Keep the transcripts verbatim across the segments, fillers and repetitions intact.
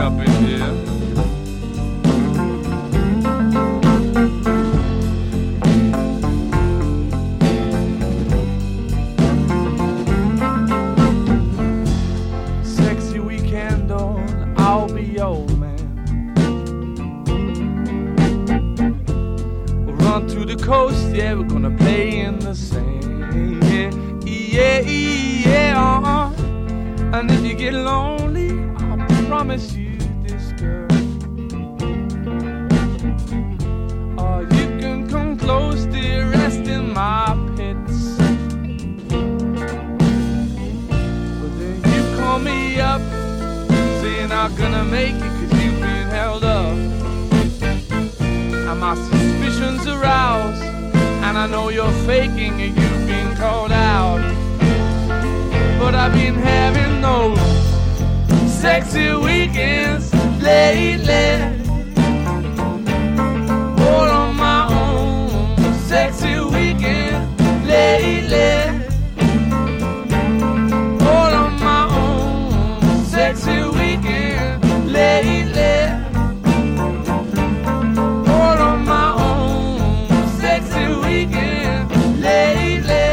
up in here. Sexy weekend on, I'll be your man. We'll run to the coast, yeah, we're gonna play in the sand. Yeah, yeah, uh-uh. And if you get lonely, I promise you this, girl. Oh, you can come close, dear, rest in my pits. But then you call me up, say you're not gonna make it cause you've been held up. And my suspicions aroused, and I know you're faking and you've been called out. But I've been having those sexy weekends lately, all on my own. Sexy weekend lately, all on my own. Sexy weekend lately, all on my own. Sexy weekend lately.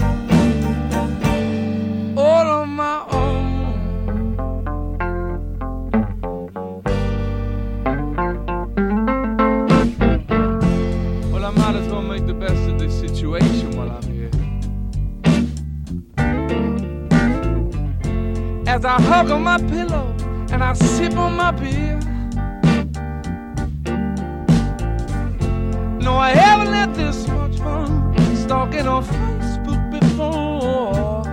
As I hug on my pillow and I sip on my beer. No, I haven't had this much fun stalking on Facebook before.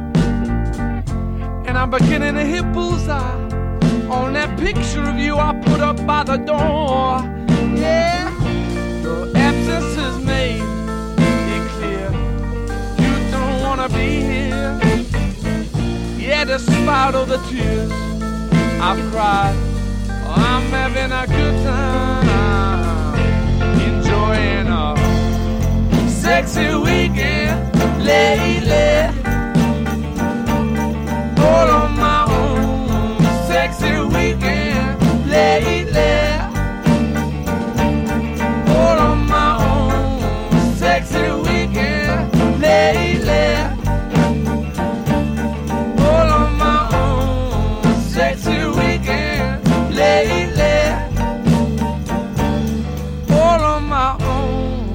And I'm beginning to hit bullseye on that picture of you I put up by the door. Yeah, the absence has made it clear you don't wanna be here. Yeah, despite all the tears I've cried, oh, I'm having a good time, enjoying a sexy weekend lately, all on my own. Sexy weekend lately, all on my own. Sexy weekend lately. Sexy weekend lately, all on my own.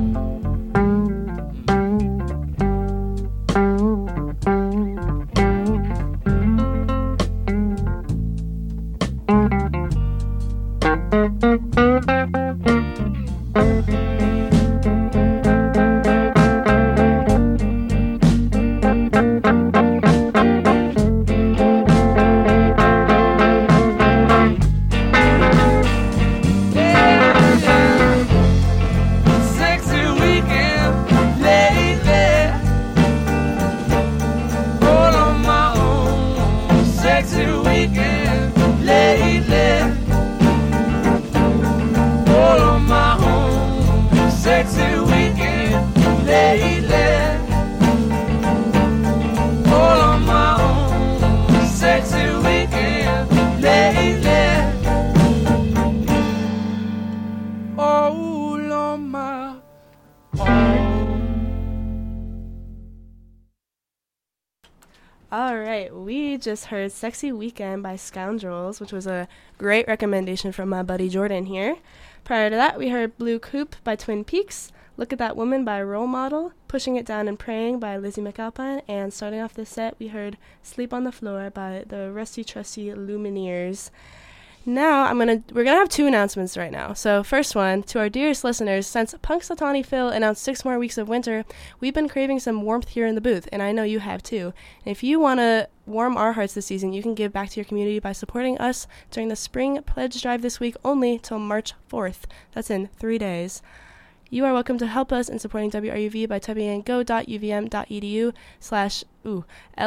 Just heard Sexy Weekend by Scoundrels, which was a great recommendation from my buddy Jordan here. Prior to that, we heard Blue Coupe by Twin Peaks, Look at That Woman by Role Model, Pushing It Down and Praying by Lizzie McAlpine, and starting off this set, we heard Sleep on the Floor by the Rusty Trusty Lumineers. Now, I'm gonna we're gonna have two announcements right now. So, first one, to our dearest listeners, since Punxsutawney Phil announced six more weeks of winter, we've been craving some warmth here in the booth, and I know you have too. And if you want to warm our hearts this season, you can give back to your community by supporting us during the Spring Pledge Drive this week only till March fourth. That's in three days. You are welcome to help us in supporting W R U V by typing in go.uvm.edu slash ooh,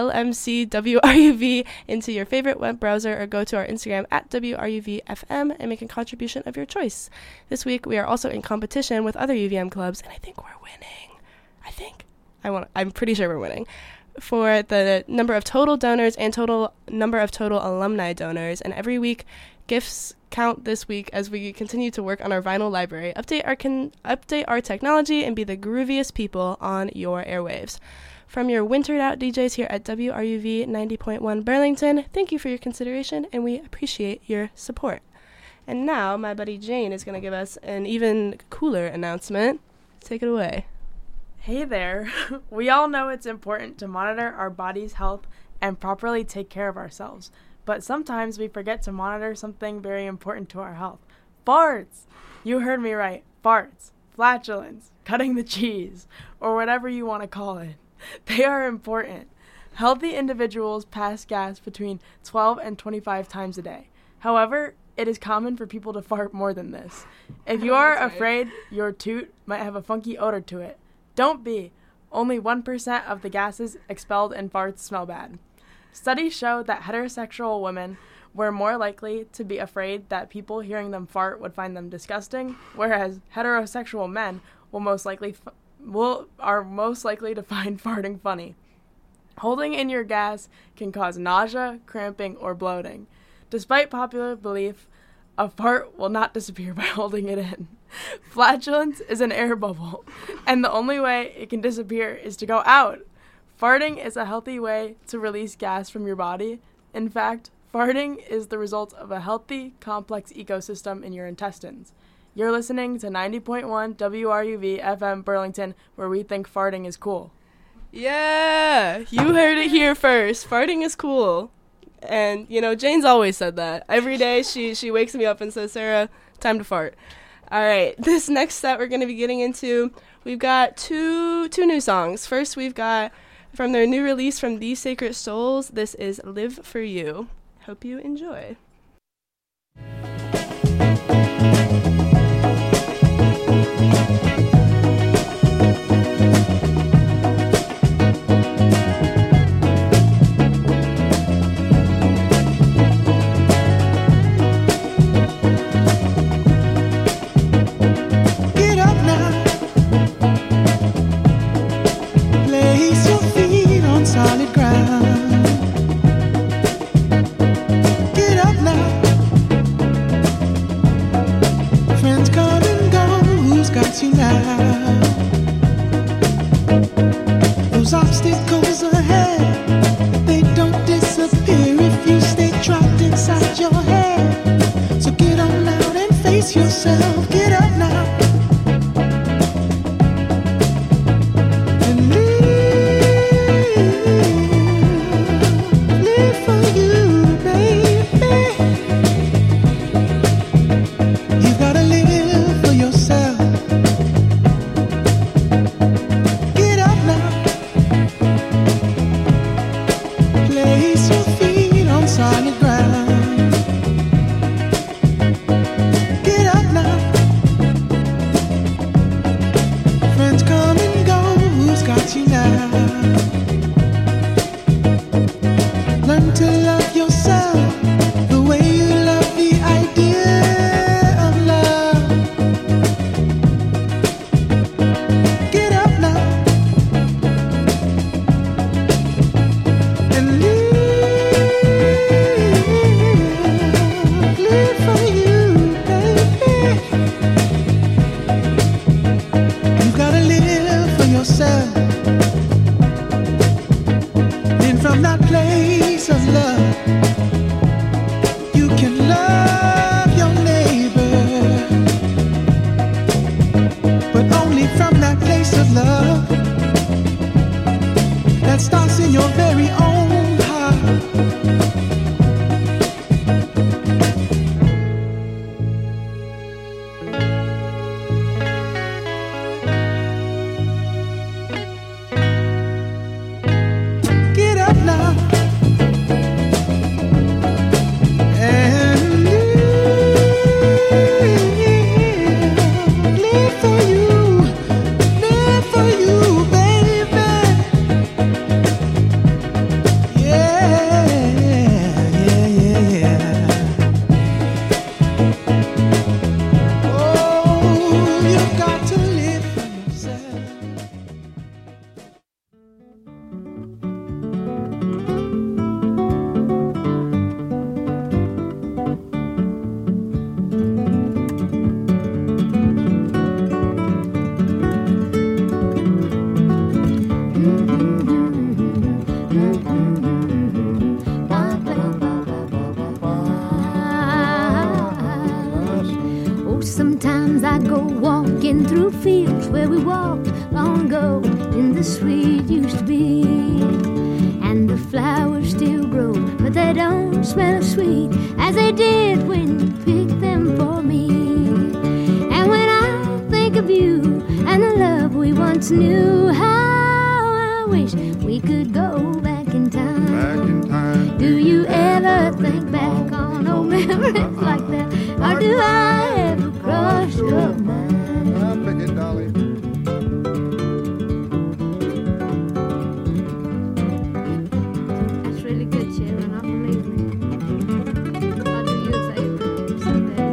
LMCWRUV into your favorite web browser, or go to our Instagram at W R U V F M and make a contribution of your choice. This week, we are also in competition with other U V M clubs, and I think we're winning. I think. I want. I'm pretty sure we're winning. for the number of total donors and total number of total alumni donors. And every week, gifts count this week as we continue to work on our vinyl library, update our con- update our technology, and be the grooviest people on your airwaves. From your wintered out D Js here at W R U V ninety point one Burlington, thank you for your consideration, and we appreciate your support. And now, my buddy Jane is going to give us an even cooler announcement. Take it away. Hey there. We all know it's important to monitor our body's health and properly take care of ourselves. But sometimes we forget to monitor something very important to our health. Farts! You heard me right. Farts. Flatulence. Cutting the cheese. Or whatever you want to call it. They are important. Healthy individuals pass gas between twelve and twenty-five times a day. However, it is common for people to fart more than this. If you are afraid your toot might have a funky odor to it, don't be. Only one percent of the gases expelled in farts smell bad. Studies show that heterosexual women were more likely to be afraid that people hearing them fart would find them disgusting, whereas heterosexual men will most likely f- will are most likely to find farting funny. Holding in your gas can cause nausea, cramping, or bloating. Despite popular belief, a fart will not disappear by holding it in. Flatulence is an air bubble, and the only way it can disappear is to go out. Farting is a healthy way to release gas from your body. In fact, farting is the result of a healthy, complex ecosystem in your intestines. You're listening to ninety point one W R U V F M Burlington, where we think farting is cool. Yeah, you heard it here first. Farting is cool. And, you know, Jane's always said that. Every day she, she wakes me up and says, Sarah, time to fart. All right, this next set we're going to be getting into, we've got two two new songs. First, we've got from their new release from These Sacred Souls, this is Live For You. Hope you enjoy. Solid ground. Get up now. Friends come and go. Who's got you now? Those obstacles ahead, they don't disappear if you stay trapped inside your head. So get on out and face yourself. Get up now. For you, live for you. walking through fields where we walked long ago in the sweet used to be. And the flowers still grow, but they don't smell as sweet as they did when you picked them for me. And when I think of you and the love we once knew, how I wish we could go back in time. Back in time. Do you ever think back on old memories like that? Or do I ever cross your mind? I'll pick it, Dolly. That's really good, children. I believe me. I'll do you a favor someday.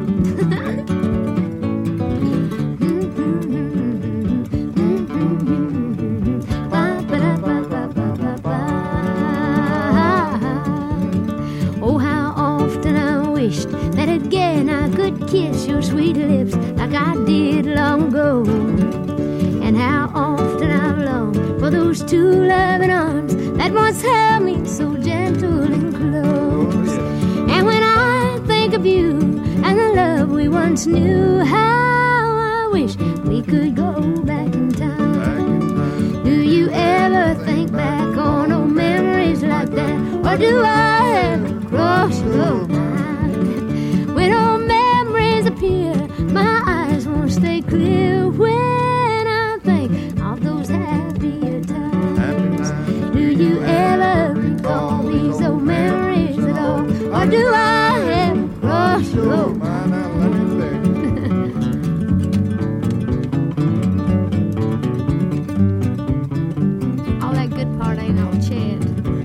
Oh, how often I wished that again I could kiss your sweet lips like I did long ago. And how often I've longed for those two loving arms that once held me so gentle and close. And when I think of you and the love we once knew, how I wish we could go back in time. Do you ever think back on old memories like that? Or do I ever cross your mind? When old memories appear, my eyes won't stay clear. When I think of those happier times, do you ever recall these old memories at all? Or do I ever cross your mind? All that good part ain't no chant.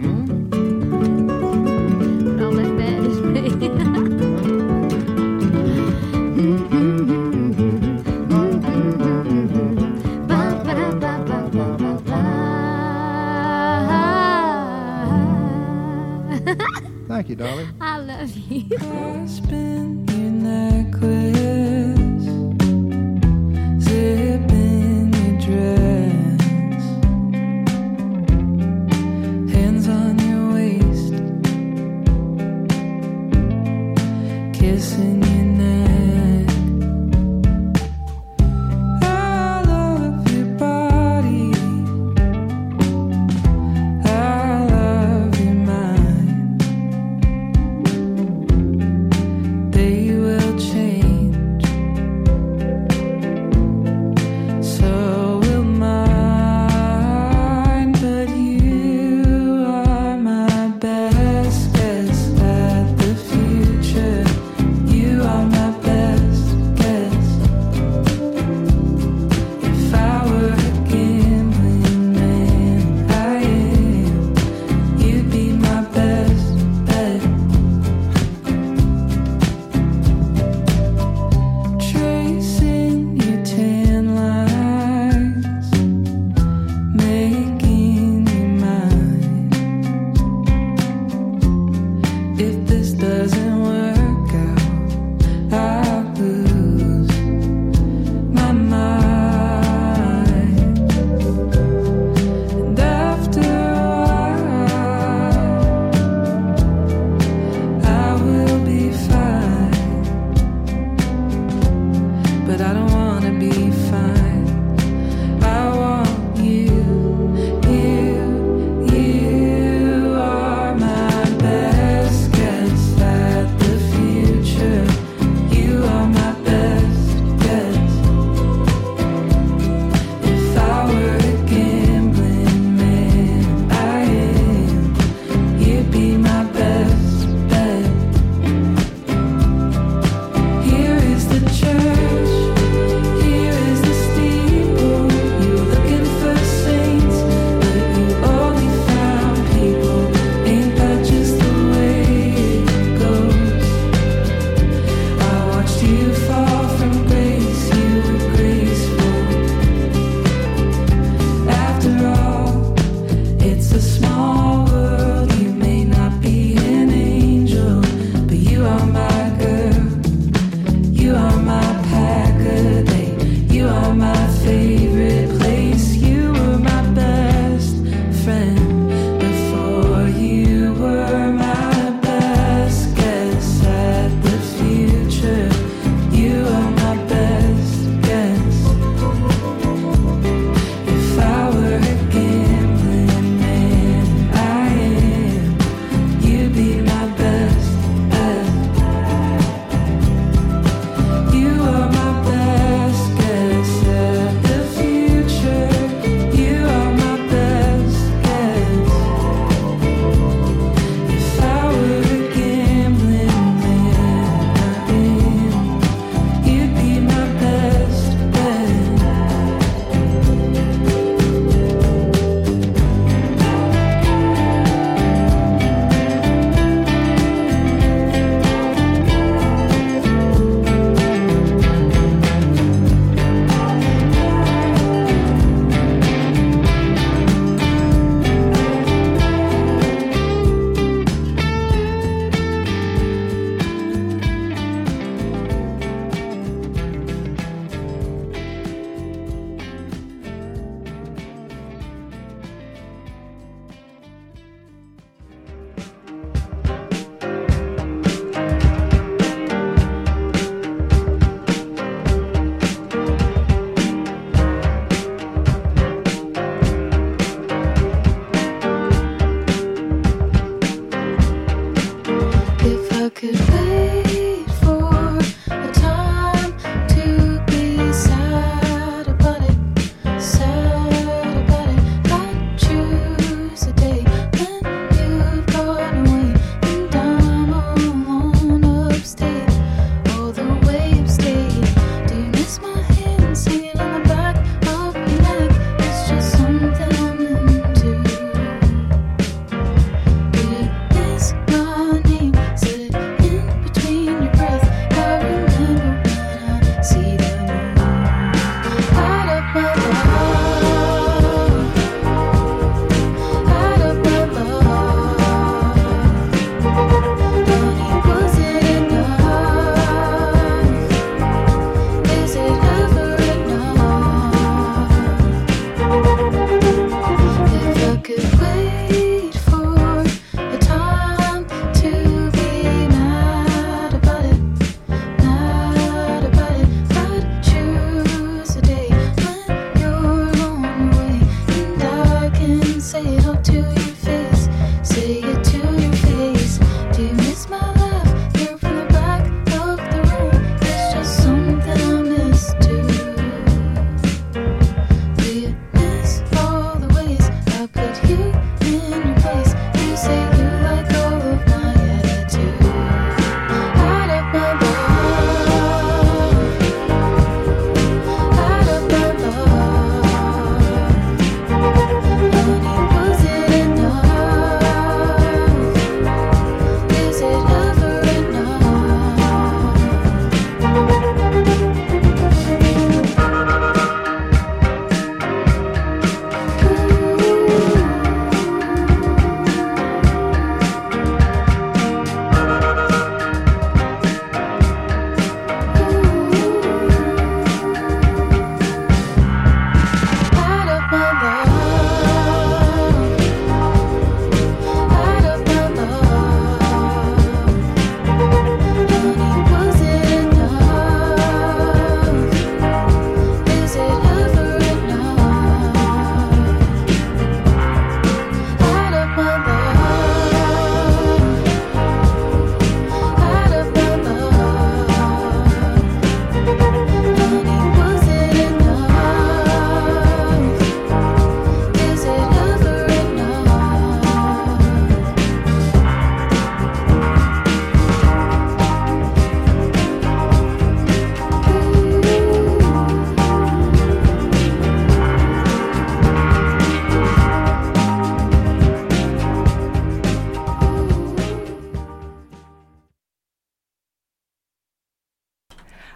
But all that bad is me. Thank you, Dolly. I love you. Spin your necklace, zip in your dress, hands on your waist, kissing your neck. I love your body, I love your mind.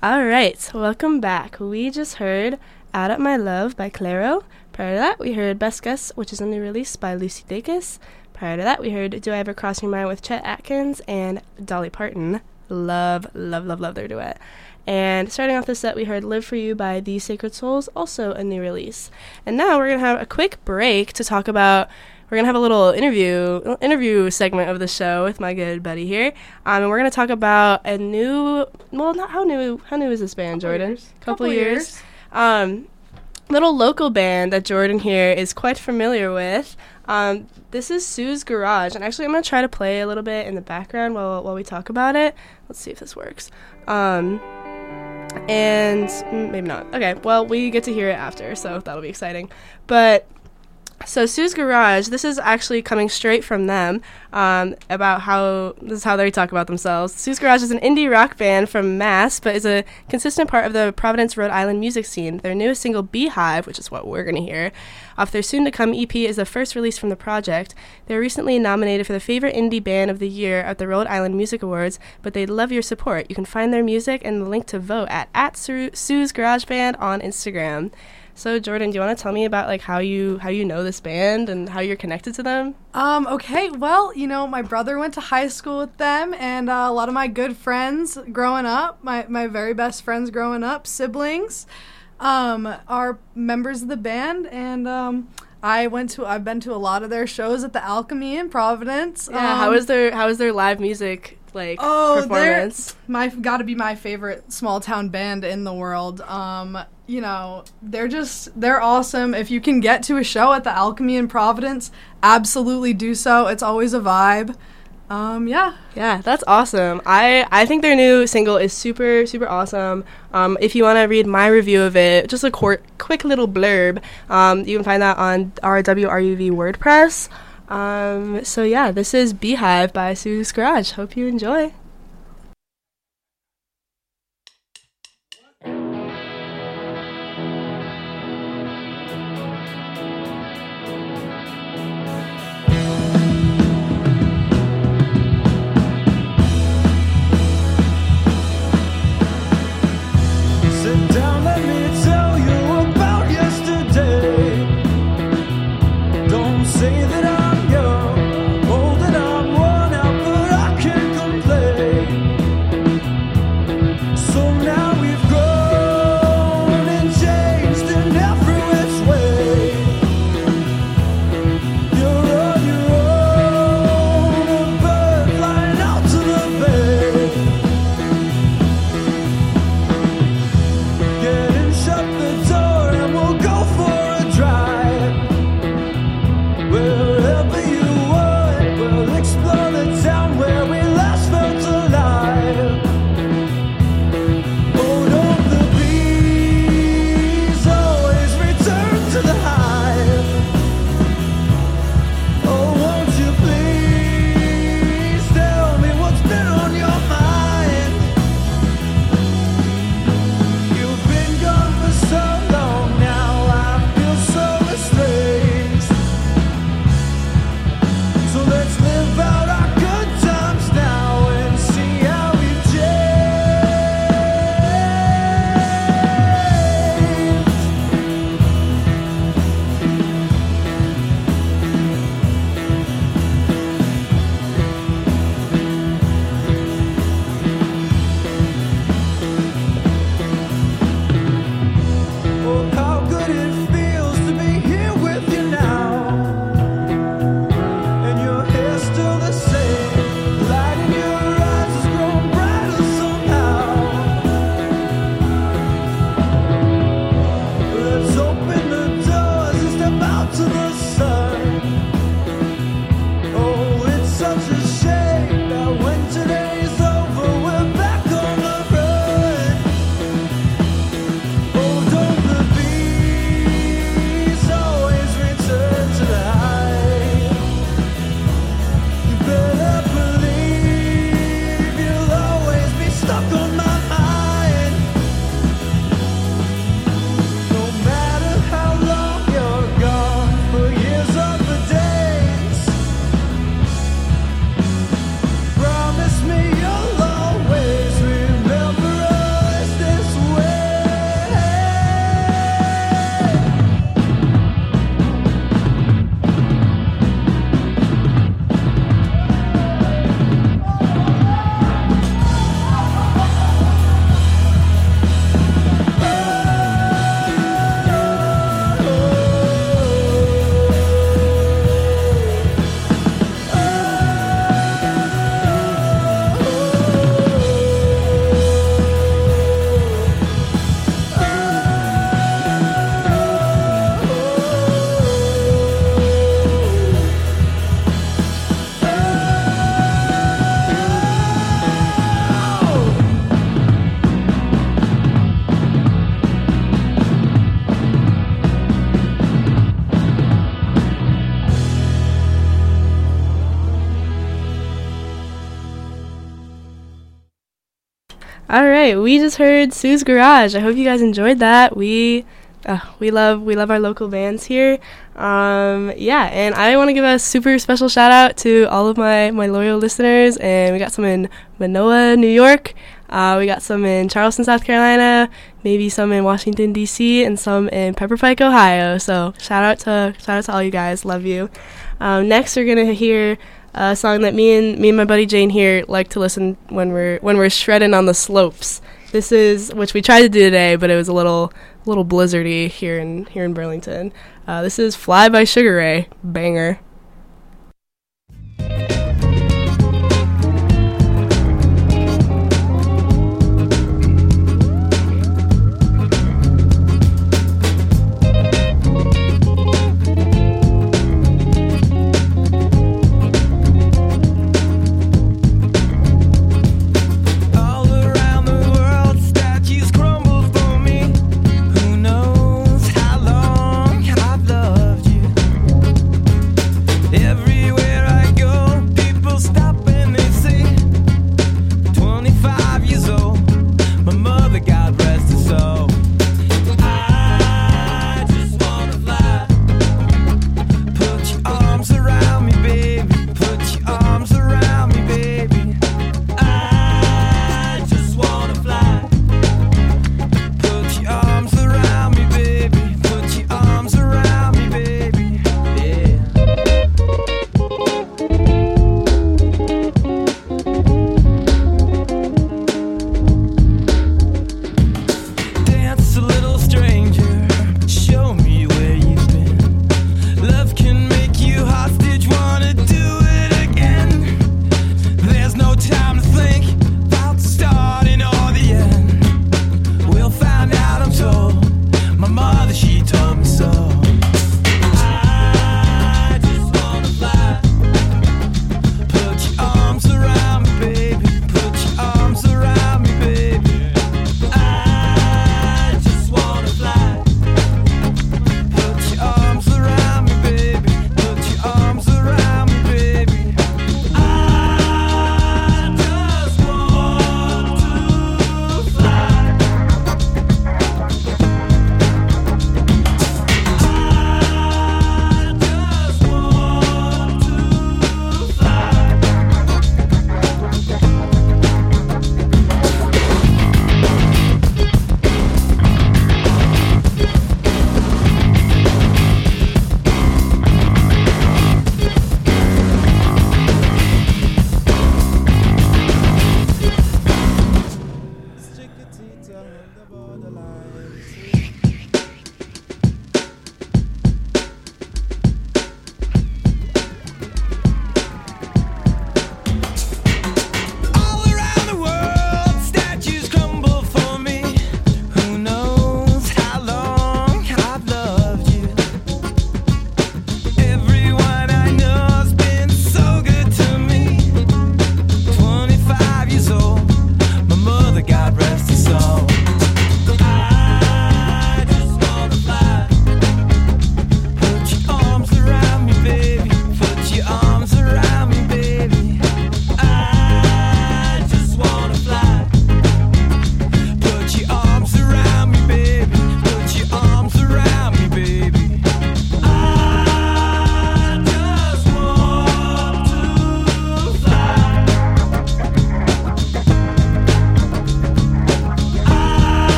All right, welcome back. We just heard Add Up My Love by Clairo. Prior to that, we heard Best Guess, which is a new release by Lucy Dacus. Prior to that, we heard Do I Ever Cross Your Mind with Chet Atkins and Dolly Parton. Love, love, love, love their duet. And starting off the set, we heard Live For You by The Sacred Souls, also a new release. And now we're going to have a quick break to talk about, we're going to have a little interview interview segment of the show with my good buddy here. Um, and we're going to talk about a new, well, not how new, how new is this band, Couple Jordan? years. Couple, Couple years. years. Um, little local band that Jordan here is quite familiar with. Um, this is Sue's Garage, and actually I'm going to try to play a little bit in the background while while we talk about it. Let's see if this works. Um, and mm, maybe not. Okay, well, we get to hear it after, so that'll be exciting. But so Sue's Garage, this is actually coming straight from them, um, about how, this is how they talk about themselves. Sue's Garage is an indie rock band from Mass, but is a consistent part of the Providence, Rhode Island music scene. Their newest single, Beehive, which is what we're going to hear, off their soon-to-come E P, is the first release from the project. They were recently nominated for the Favorite Indie Band of the Year at the Rhode Island Music Awards, but they'd love your support. You can find their music and the link to vote at, at Su- Sue's Garage Band on Instagram. So Jordan, do you want to tell me about like how you how you know this band and how you're connected to them? Um, okay, well, you know, my brother went to high school with them, and uh, a lot of my good friends growing up, my, my very best friends growing up, siblings, um, are members of the band, and um, I went to I've been to a lot of their shows at the Alchemy in Providence. Yeah, um, how is their how is their live music like Oh, performance? they're my got to be my favorite small town band in the world. Um, you know, they're just they're awesome. If you can get to a show at the Alchemy in Providence, absolutely do so. It's always a vibe. Um, yeah. Yeah, that's awesome. I, I think their new single is super, super awesome. Um, if you want to read my review of it, just a qu- quick little blurb, um, you can find that on our W R U V WordPress. Um, so yeah, this is Beehive by Sue's Garage. Hope you enjoy. Sit down, let me tell you about yesterday. Don't say that I'm young, I'm old and I'm worn out, but I can't complain. right, we just heard Sue's Garage. I hope you guys enjoyed that. We uh, we love we love our local bands here. Um, yeah, and I want to give a super special shout out to all of my, my loyal listeners. And we got some in Manoa, New York. Uh, we got some in Charleston, South Carolina. Maybe some in Washington, D C, and some in Pepper Pike, Ohio. So shout out to shout out to all you guys. Love you. Um, next, we're gonna hear a song that me and me and my buddy Jane here like to listen when we're when we're shredding on the slopes. This is, which we tried to do today, but it was a little little blizzardy here in here in Burlington. Uh, this is Fly by Sugar Ray. Banger.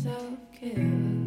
self-care.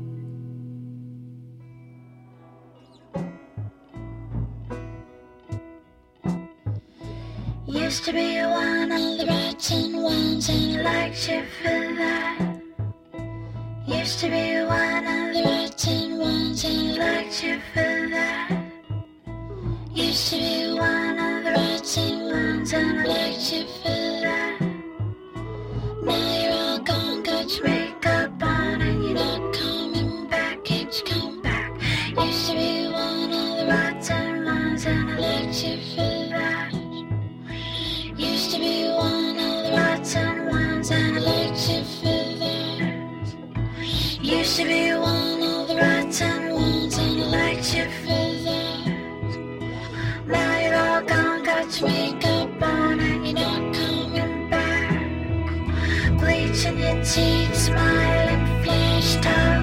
Used to be one of the rotten ones, and I liked you for that. Used to be one of the rotten ones, and I liked you for that. Used to be one of the rotten ones, and I liked you for that. Now you're all gone, got your makeup on, and you're not coming back. Can't you come back? Used to be one of the rotten ones, and I liked you for that. Used to be one of the rotten ones, and I liked you for that. Used to be one of the rotten ones, and I liked you for that. Now you're all gone, got your makeup on, and you're not coming back. Bleaching your teeth, smiling, flash, talk.